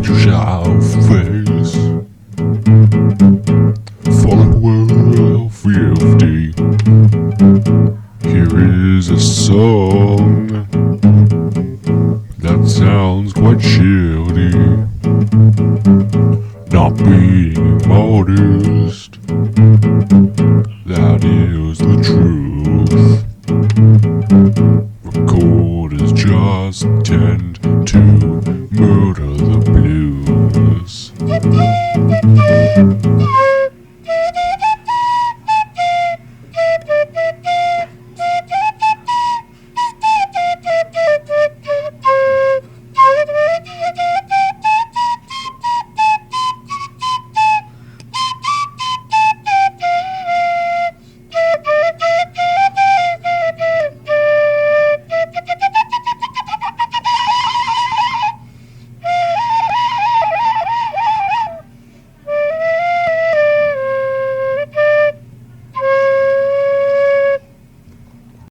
you shall face. Follower of VFD, here is a song that sounds quite shitty. Not being modest, that is the truth. Recorders just tend to